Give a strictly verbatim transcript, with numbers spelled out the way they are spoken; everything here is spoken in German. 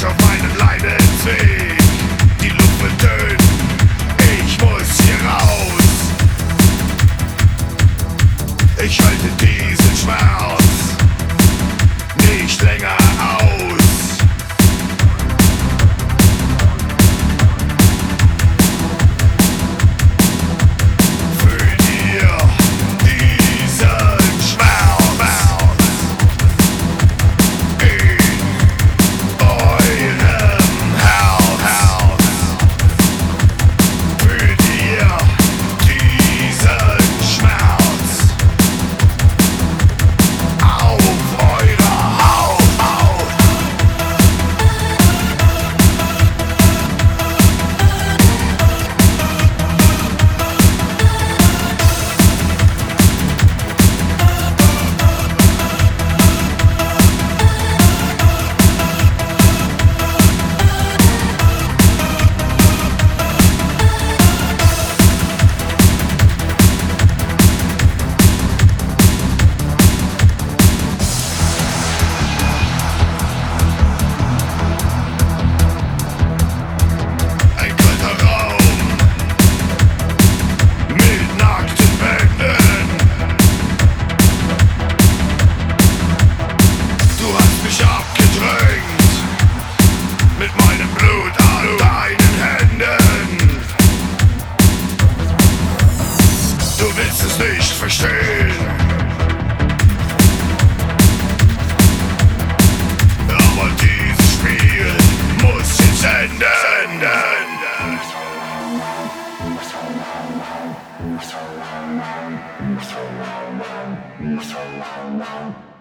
auf meinem Leidensweg. Die Luft wird dünn, ich muss hier raus. Ich halte diesen Schmerz nicht länger aus. Fühlt ihr diesen Schmerz in eurem Herz? Fühlt ihr diesen Schmerz auf eurer Haut? Ein kalter Raum mit nackten Wänden. Du hast mich abgedrängt mit meinem Blut an deinen Händen. Du willst es nicht verstehen, aber dieses Spiel muss jetzt enden. Thank you.